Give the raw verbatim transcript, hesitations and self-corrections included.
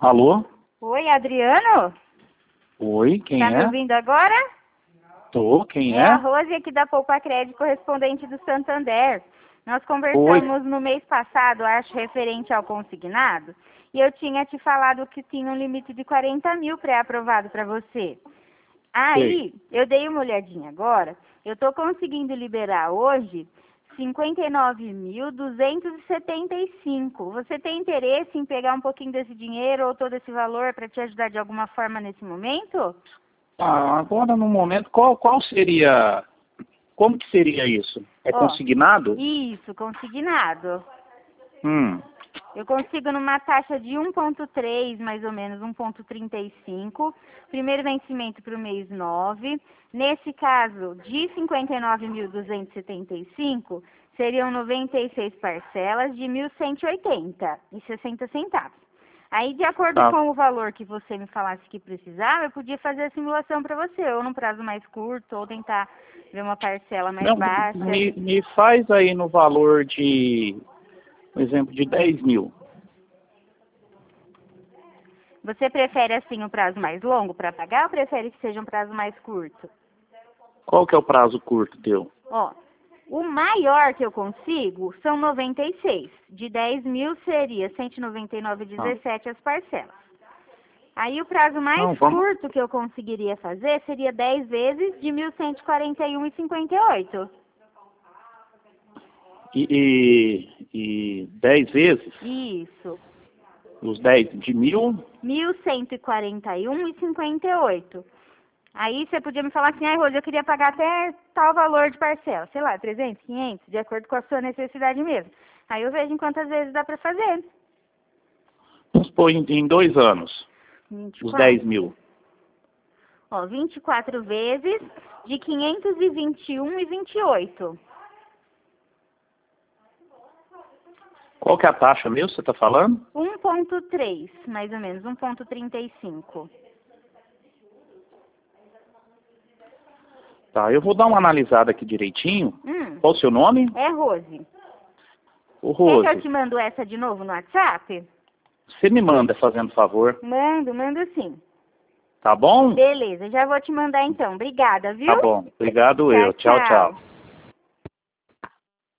Alô? Oi, Adriano? Oi, quem Tá é? me ouvindo agora? Tô, quem É é? a Rose aqui da Poupa Crédito, correspondente do Santander. Nós Oi. conversamos no mês passado, acho, referente ao consignado, e eu tinha te falado que tinha um limite de quarenta mil pré-aprovado para você. Aí, eu dei uma olhadinha agora, eu tô conseguindo liberar hoje cinquenta e nove mil duzentos e setenta e cinco. Você tem interesse em pegar um pouquinho desse dinheiro ou todo esse valor para te ajudar de alguma forma nesse momento? Ah, agora no momento, qual, qual seria, como que seria isso? É Ó, consignado? isso, consignado. Hum, Eu consigo numa taxa de um ponto três, mais ou menos, um ponto trinta e cinco. Primeiro vencimento para o mês nove. Nesse caso, de cinquenta e nove mil duzentos e setenta e cinco, seriam noventa e seis parcelas de mil cento e oitenta e sessenta centavos. Aí, de acordo tá. com o valor que você me falasse que precisava, eu podia fazer a simulação para você, ou num prazo mais curto, ou tentar ver uma parcela mais Não, baixa. me, me faz aí no valor de, por exemplo, de dez mil. Você prefere, assim, um prazo mais longo para pagar ou prefere que seja um prazo mais curto? Qual que é o prazo curto teu? Ó, o maior que eu consigo são noventa e seis. De dez mil seria cento e noventa e nove vírgula Ah, dezessete as parcelas. Aí o prazo mais não, vamos. curto que eu conseguiria fazer seria dez vezes de mil cento e quarenta e um vírgula cinquenta e oito. E, e, e dez vezes? Isso. Os dez de mil? mil cento e quarenta e um vírgula cinquenta e oito. Aí você podia me falar assim, ai, Rose, eu queria pagar até tal valor de parcela, sei lá, trezentos, quinhentos, de acordo com a sua necessidade mesmo. Aí eu vejo em quantas vezes dá para fazer. Vamos pôr em, em dois anos, os vinte e quatro. dez mil. Ó, vinte e quatro vezes de quinhentos e vinte e um vírgula vinte e oito. Qual que é a taxa mesmo que você está falando? um ponto três, mais ou menos, um ponto trinta e cinco. Tá, eu vou dar uma analisada aqui direitinho. Hum, Qual o seu nome? é Rose. O Quer que eu Rose. te mando essa de novo no WhatsApp? Você me manda, fazendo favor. Mando, mando sim. Tá bom? Beleza, já vou te mandar então. Obrigada, viu? Tá bom. Obrigado Tchau, eu. Tchau, tchau. tchau.